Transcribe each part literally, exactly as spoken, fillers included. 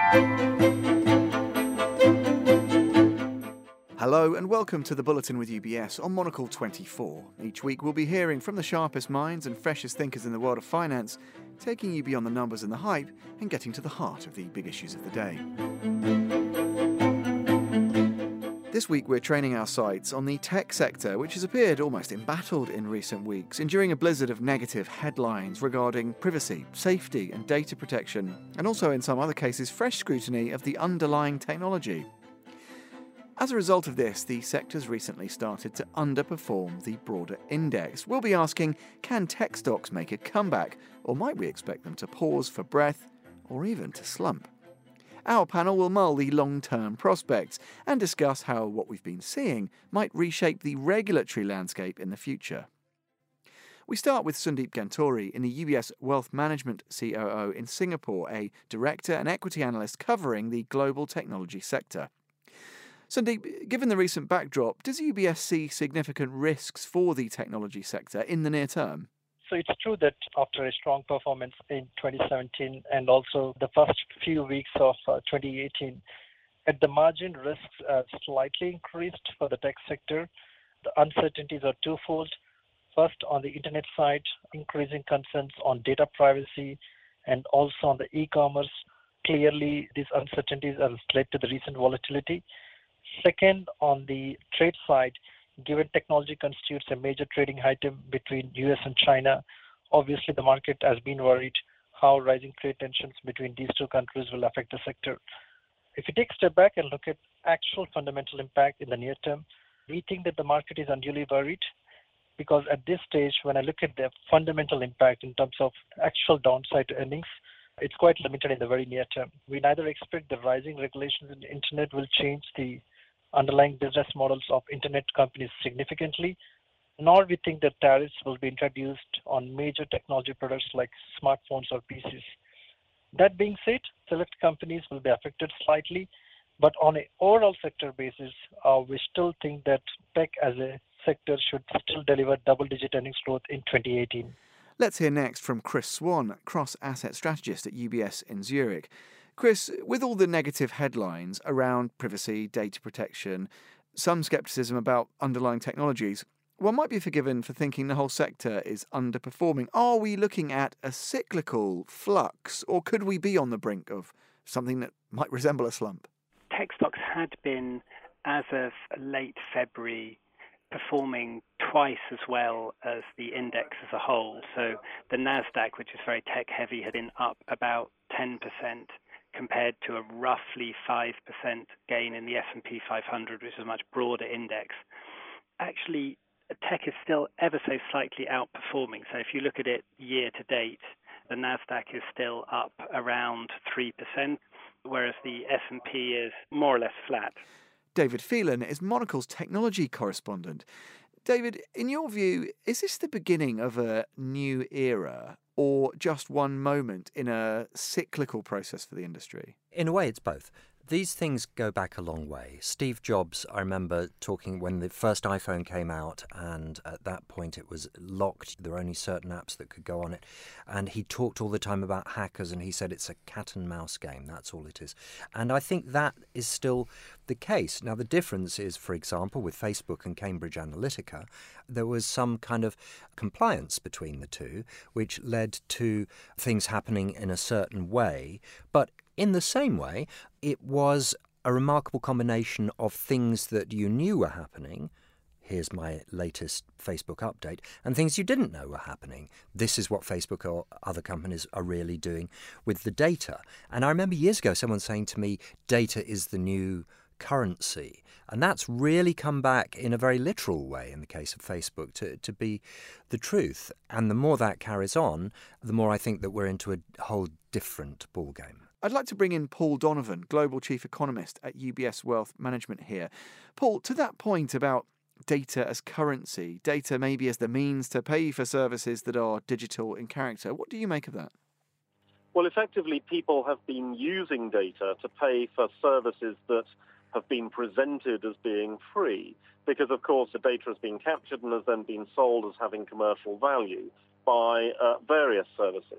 Hello and welcome to the Bulletin with U B S on Monocle twenty-four. Each week we'll be hearing from the sharpest minds and freshest thinkers in the world of finance, taking you beyond the numbers and the hype and getting to the heart of the big issues of the day. This week we're training our sights on the tech sector, which has appeared almost embattled in recent weeks, enduring a blizzard of negative headlines regarding privacy, safety and data protection, and also in some other cases fresh scrutiny of the underlying technology. As a result of this, the sector's recently started to underperform the broader index. We'll be asking, can tech stocks make a comeback, or might we expect them to pause for breath, or even to slump? Our panel will mull the long-term prospects and discuss how what we've been seeing might reshape the regulatory landscape in the future. We start with Sundeep Gantori in the U B S Wealth Management C O O in Singapore, a director and equity analyst covering the global technology sector. Sundeep, given the recent backdrop, does U B S see significant risks for the technology sector in the near term? So it's true that after a strong performance in twenty seventeen and also the first few weeks of uh, twenty eighteen, at the margin, risks have slightly increased for the tech sector. The uncertainties are twofold. First, on the internet side, increasing concerns on data privacy and also on the e-commerce. Clearly, these uncertainties have led to the recent volatility. Second, on the trade side, given technology constitutes a major trading item between U S and China, obviously the market has been worried how rising trade tensions between these two countries will affect the sector. If you take a step back and look at actual fundamental impact in the near term, we think that the market is unduly worried because at this stage, when I look at the fundamental impact in terms of actual downside to earnings, it's quite limited in the very near term. We neither expect the rising regulations in the internet will change the underlying business models of internet companies significantly, nor we think that tariffs will be introduced on major technology products like smartphones or P Cs. That being said, select companies will be affected slightly, but on an overall sector basis, uh, we still think that tech as a sector should still deliver double-digit earnings growth in twenty eighteen. Let's hear next from Chris Swan, cross-asset strategist at U B S in Zurich. Chris, with all the negative headlines around privacy, data protection, some scepticism about underlying technologies, one might be forgiven for thinking the whole sector is underperforming. Are we looking at a cyclical flux, or could we be on the brink of something that might resemble a slump? Tech stocks had been, as of late February, performing twice as well as the index as a whole. So the Nasdaq, which is very tech-heavy, had been up about ten percent. Compared to a roughly five percent gain in the S and P five hundred, which is a much broader index. Actually, tech is still ever so slightly outperforming. So if you look at it year to date, the Nasdaq is still up around three percent, whereas the S and P is more or less flat. David Phelan is Monocle's technology correspondent. David, in your view, is this the beginning of a new era, or just one moment in a cyclical process for the industry? In a way, it's both. These things go back a long way. Steve Jobs, I remember talking when the first iPhone came out, and at that point it was locked. There were only certain apps that could go on it. And he talked all the time about hackers, and he said it's a cat and mouse game. That's all it is. And I think that is still the case. Now, the difference is, for example, with Facebook and Cambridge Analytica, there was some kind of compliance between the two, which led to things happening in a certain way. But in the same way, it was a remarkable combination of things that you knew were happening. Here's my latest Facebook update, and things you didn't know were happening. This is what Facebook or other companies are really doing with the data. And I remember years ago someone saying to me, data is the new currency. And that's really come back in a very literal way in the case of Facebook to, to be the truth. And the more that carries on, the more I think that we're into a whole different ballgame. I'd like to bring in Paul Donovan, Global Chief Economist at U B S Wealth Management here. Paul, to that point about data as currency, data maybe as the means to pay for services that are digital in character, what do you make of that? Well, effectively, people have been using data to pay for services that have been presented as being free, because, of course, the data has been captured and has then been sold as having commercial value by uh, various services.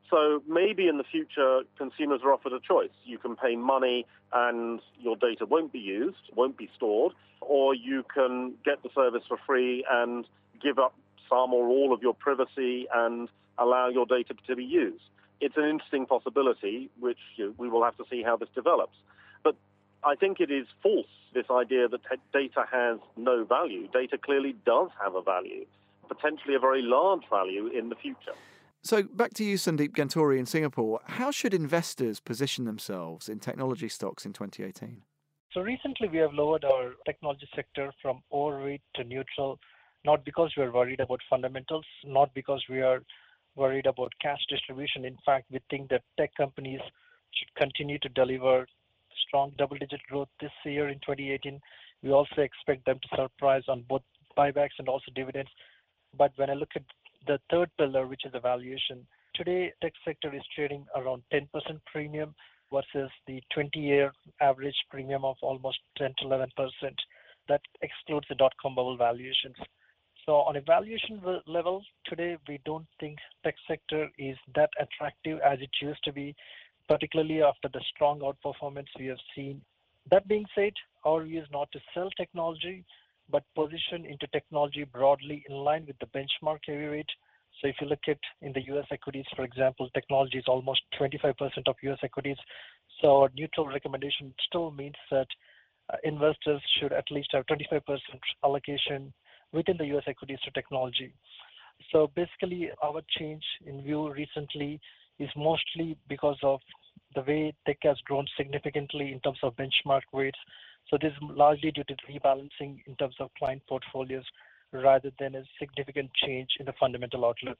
So maybe in the future, consumers are offered a choice. You can pay money and your data won't be used, won't be stored, or you can get the service for free and give up some or all of your privacy and allow your data to be used. It's an interesting possibility, which you know, we will have to see how this develops. But I think it is false, this idea that te- data has no value. Data clearly does have a value, potentially a very large value in the future. So back to you, Sandeep Gantori in Singapore. How should investors position themselves in technology stocks in twenty eighteen? So recently we have lowered our technology sector from overweight to neutral, not because we are worried about fundamentals, not because we are worried about cash distribution. In fact, we think that tech companies should continue to deliver strong double-digit growth this year in twenty eighteen. We also expect them to surprise on both buybacks and also dividends. But when I look at the third pillar, which is the valuation, today tech sector is trading around ten percent premium versus the twenty-year average premium of almost ten to eleven percent. That excludes the dot-com bubble valuations. So on a valuation level, today we don't think tech sector is that attractive as it used to be, particularly after the strong outperformance we have seen. That being said, our view is not to sell technology, but position into technology broadly in line with the benchmark heavyweight. So if you look at in the U S equities, for example, technology is almost twenty-five percent of U S equities. So our neutral recommendation still means that uh, investors should at least have twenty-five percent allocation within the U S equities to technology. So basically, our change in view recently is mostly because of the way tech has grown significantly in terms of benchmark weights. So this is largely due to rebalancing in terms of client portfolios rather than a significant change in the fundamental outlook.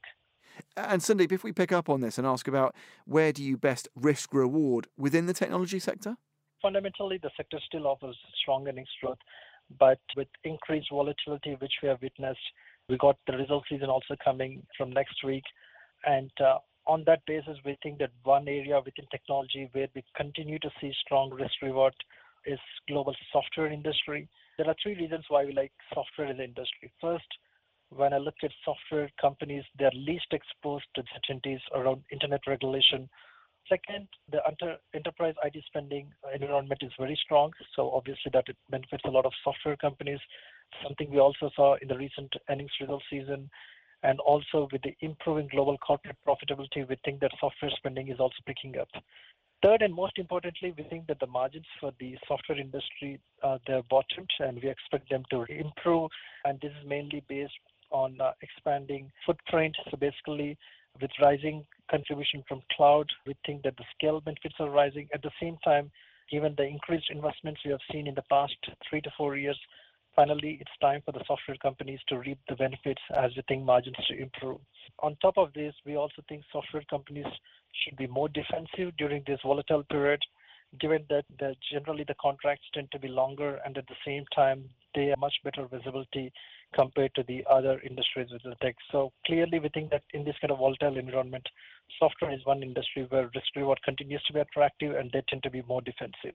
And Sandeep, if we pick up on this and ask about where do you best risk reward within the technology sector? Fundamentally, the sector still offers strong earnings growth, but with increased volatility, which we have witnessed, we got the result season also coming from next week. And uh, on that basis, we think that one area within technology where we continue to see strong risk reward is global software industry. There are three reasons why we like software as an industry. First, when I look at software companies, they're least exposed to uncertainties around internet regulation. Second, the under, enterprise I T spending environment is very strong, so obviously that it benefits a lot of software companies, something we also saw in the recent earnings result season. And also with the improving global corporate profitability, we think that software spending is also picking up. Third, and most importantly, we think that the margins for the software industry, uh, they're bottomed, and we expect them to improve. And this is mainly based on uh, expanding footprint. So basically, with rising contribution from cloud, we think that the scale benefits are rising. At the same time, given the increased investments we have seen in the past three to four years, finally, it's time for the software companies to reap the benefits as we think margins to improve. On top of this, we also think software companies should be more defensive during this volatile period, given that the, generally the contracts tend to be longer and at the same time, they have much better visibility compared to the other industries with the tech. So clearly, we think that in this kind of volatile environment, software is one industry where risk reward continues to be attractive and they tend to be more defensive.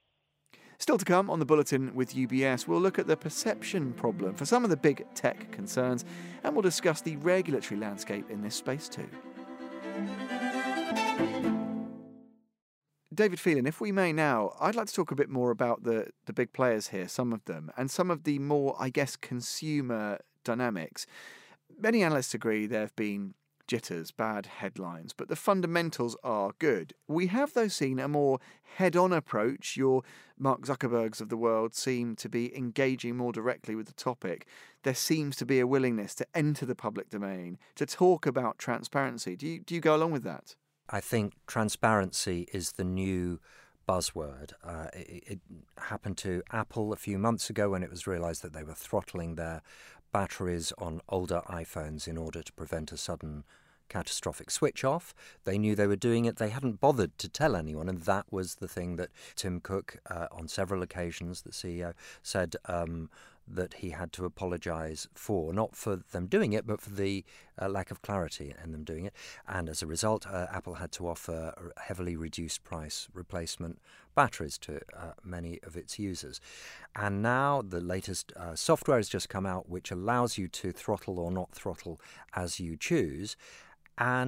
Still to come on the Bulletin with U B S, we'll look at the perception problem for some of the big tech concerns, and we'll discuss the regulatory landscape in this space too. David Phelan, if we may now, I'd like to talk a bit more about the, the big players here, some of them, and some of the more, I guess, consumer dynamics. Many analysts agree there have been jitters, bad headlines, but the fundamentals are good. We have, though, seen a more head-on approach. Your Mark Zuckerbergs of the world seem to be engaging more directly with the topic. There seems to be a willingness to enter the public domain, to talk about transparency. Do you, do you go along with that? I think transparency is the new buzzword. Uh, it, it happened to Apple a few months ago when it was realised that they were throttling their batteries on older iPhones in order to prevent a sudden catastrophic switch off. They knew they were doing it. They hadn't bothered to tell anyone, and that was the thing that Tim Cook, uh, on several occasions, the C E O, said um, that he had to apologise for, not for them doing it, but for the uh, lack of clarity in them doing it. And as a result, uh, Apple had to offer heavily reduced price replacement batteries to uh, many of its users. And now the latest uh, software has just come out, which allows you to throttle or not throttle as you choose. And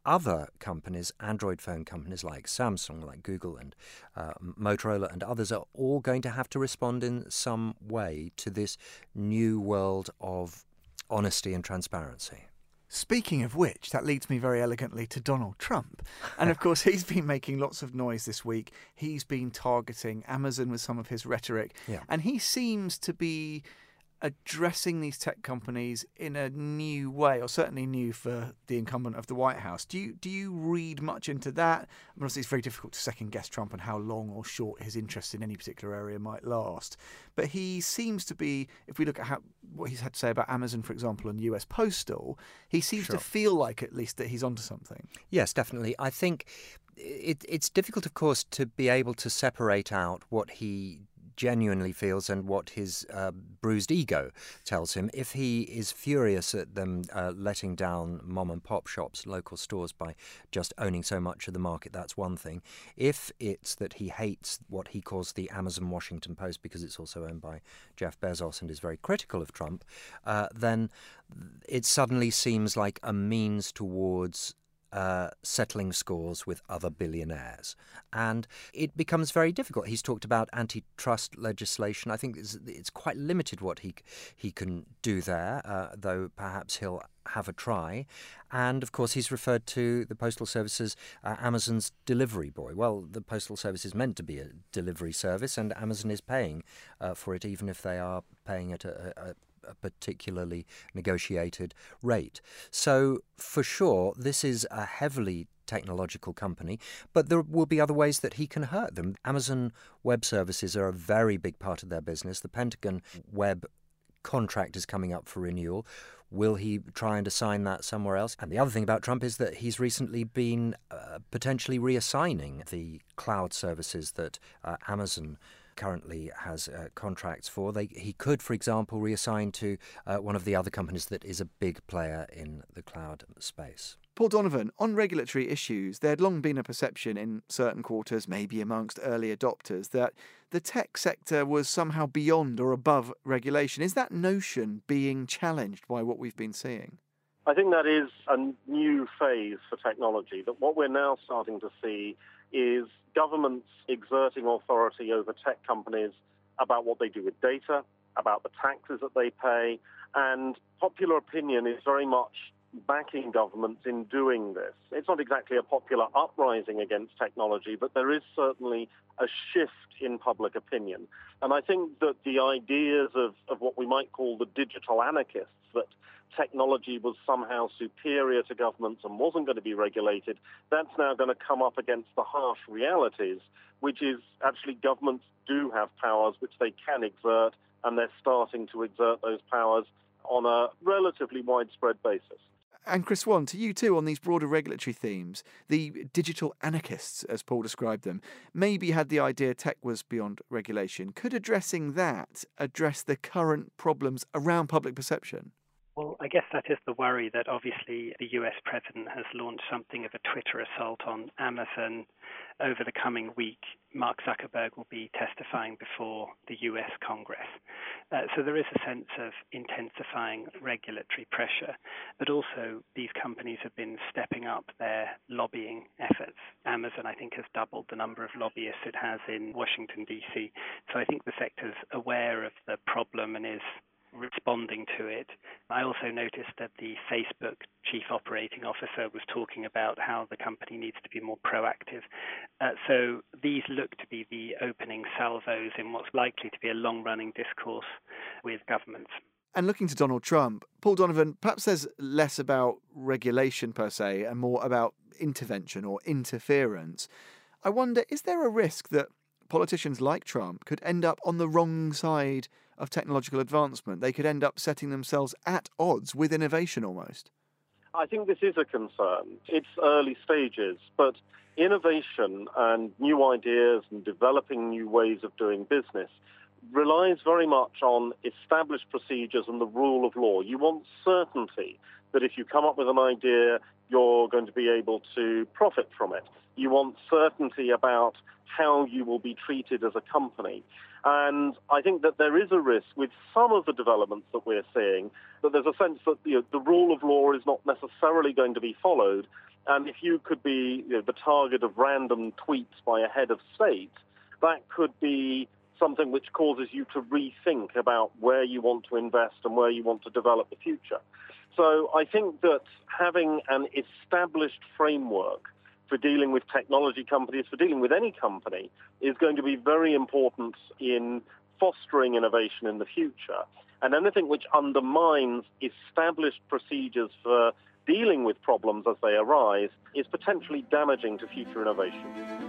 other companies, Android phone companies like Samsung, like Google and uh, Motorola and others, are all going to have to respond in some way to this new world of honesty and transparency. Speaking of which, that leads me very elegantly to Donald Trump. And of course, he's been making lots of noise this week. He's been targeting Amazon with some of his rhetoric. Yeah. And he seems to be addressing these tech companies in a new way, or certainly new for the incumbent of the White House. Do you do you read much into that? I mean, obviously, it's very difficult to second guess Trump and how long or short his interest in any particular area might last. But he seems to be, if we look at how, what he's had to say about Amazon, for example, and U S Postal, he seems Sure. to feel like at least that he's onto something. Yes, definitely. I think it, it's difficult, of course, to be able to separate out what he genuinely feels and what his uh, bruised ego tells him. If he is furious at them uh, letting down mom and pop shops, local stores, by just owning so much of the market, that's one thing. If it's that he hates what he calls the Amazon Washington Post because it's also owned by Jeff Bezos and is very critical of Trump, uh, then it suddenly seems like a means towards Uh, settling scores with other billionaires. And it becomes very difficult. He's talked about antitrust legislation. I think it's, it's quite limited what he he can do there, uh, though perhaps he'll have a try. And, of course, he's referred to the Postal Service as uh, Amazon's delivery boy. Well, the Postal Service is meant to be a delivery service, and Amazon is paying uh, for it, even if they are paying at a, a a particularly negotiated rate. So, for sure, this is a heavily technological company, but there will be other ways that he can hurt them. Amazon Web Services are a very big part of their business. The Pentagon Web contract is coming up for renewal. Will he try and assign that somewhere else? And the other thing about Trump is that he's recently been uh, potentially reassigning the cloud services that uh, Amazon currently has uh, contracts for. They, he could, for example, reassign to uh, one of the other companies that is a big player in the cloud space. Paul Donovan, on regulatory issues, there had long been a perception in certain quarters, maybe amongst early adopters, that the tech sector was somehow beyond or above regulation. Is that notion being challenged by what we've been seeing? I think that is a new phase for technology, that what we're now starting to see is governments exerting authority over tech companies about what they do with data, about the taxes that they pay, and popular opinion is very much backing governments in doing this. It's not exactly a popular uprising against technology, but there is certainly a shift in public opinion. And I think that the ideas of, of what we might call the digital anarchists, that technology was somehow superior to governments and wasn't going to be regulated, that's now going to come up against the harsh realities, which is actually governments do have powers which they can exert, and they're starting to exert those powers on a relatively widespread basis. And Chris Swan, to you too, on these broader regulatory themes, the digital anarchists, as Paul described them, maybe had the idea tech was beyond regulation. Could addressing that address the current problems around public perception? Well, I guess that is the worry, that obviously the U S president has launched something of a Twitter assault on Amazon. Over the coming week, Mark Zuckerberg will be testifying before the U S Congress. Uh, so there is a sense of intensifying regulatory pressure, but also these companies have been stepping up their lobbying efforts. Amazon, I think, has doubled the number of lobbyists it has in Washington, D C. So I think the sector's aware of the problem and is responding to it. I also noticed that the Facebook chief operating officer was talking about how the company needs to be more proactive. Uh, so these look to be the opening salvos in what's likely to be a long-running discourse with governments. And looking to Donald Trump, Paul Donovan, perhaps there's less about regulation per se and more about intervention or interference. I wonder, is there a risk that politicians like Trump could end up on the wrong side of technological advancement? They could end up setting themselves at odds with innovation almost. I think this is a concern. It's early stages, but innovation and new ideas and developing new ways of doing business relies very much on established procedures and the rule of law. You want certainty that if you come up with an idea, you're going to be able to profit from it. You want certainty about how you will be treated as a company. And I think that there is a risk with some of the developments that we're seeing, that there's a sense that you know, the rule of law is not necessarily going to be followed, And if you could be you know, the target of random tweets by a head of state, that could be something which causes you to rethink about where you want to invest and where you want to develop the future. So I think that having an established framework for dealing with technology companies, for dealing with any company, is going to be very important in fostering innovation in the future. And anything which undermines established procedures for dealing with problems as they arise is potentially damaging to future innovation.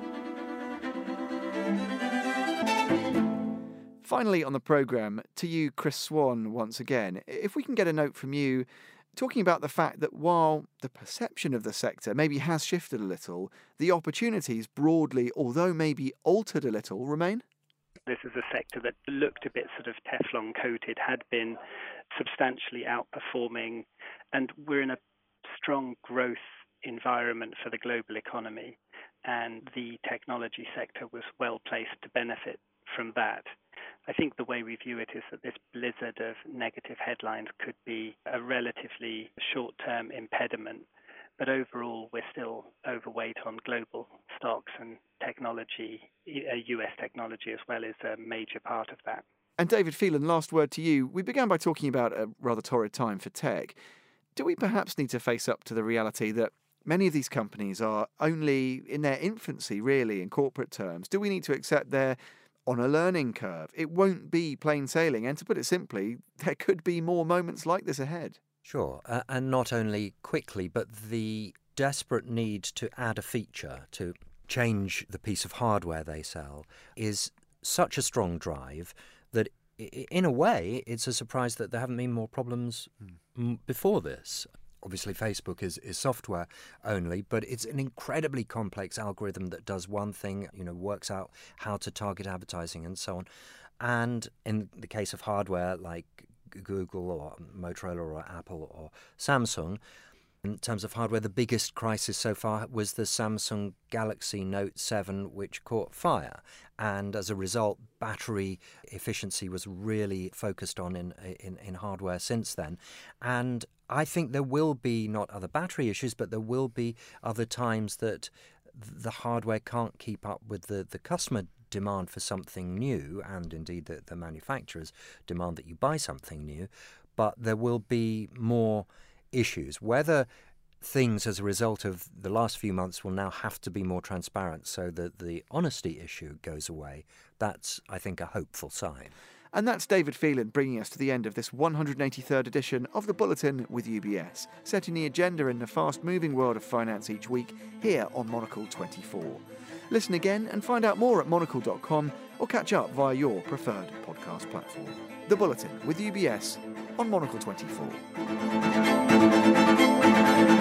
Finally on the programme, to you, Chris Swan, once again, if we can get a note from you talking about the fact that while the perception of the sector maybe has shifted a little, the opportunities broadly, although maybe altered a little, remain? This is a sector that looked a bit sort of Teflon coated, had been substantially outperforming, and we're in a strong growth environment for the global economy, and the technology sector was well placed to benefit from that. I think the way we view it is that this blizzard of negative headlines could be a relatively short-term impediment, but overall we're still overweight on global stocks, and technology, U S technology as well, is a major part of that. And David Phelan, last word to you. We began by talking about a rather torrid time for tech. Do we perhaps need to face up to the reality that many of these companies are only in their infancy, really, in corporate terms? Do we need to accept they're on a learning curve? It won't be plain sailing, and to put it simply, there could be more moments like this ahead. Sure, uh, and not only quickly, but the desperate need to add a feature, to change the piece of hardware they sell, is such a strong drive that in a way it's a surprise that there haven't been more problems mm. before this. Obviously, Facebook is, is software only, but it's an incredibly complex algorithm that does one thing, you know, works out how to target advertising and so on. And in the case of hardware like Google or Motorola or Apple or Samsung, in terms of hardware, the biggest crisis so far was the Samsung Galaxy Note seven, which caught fire. And as a result, battery efficiency was really focused on in, in, in hardware since then. And I think there will be not other battery issues, but there will be other times that the hardware can't keep up with the, the customer demand for something new, and indeed the, the manufacturers demand that you buy something new. But there will be more issues. Whether things as a result of the last few months will now have to be more transparent so that the honesty issue goes away, that's, I think, a hopeful sign. And that's David Phelan bringing us to the end of this one hundred eighty-third edition of The Bulletin with U B S, setting the agenda in the fast-moving world of finance each week here on Monocle twenty-four. Listen again and find out more at monocle dot com or catch up via your preferred podcast platform. The Bulletin with U B S on Monocle twenty-four.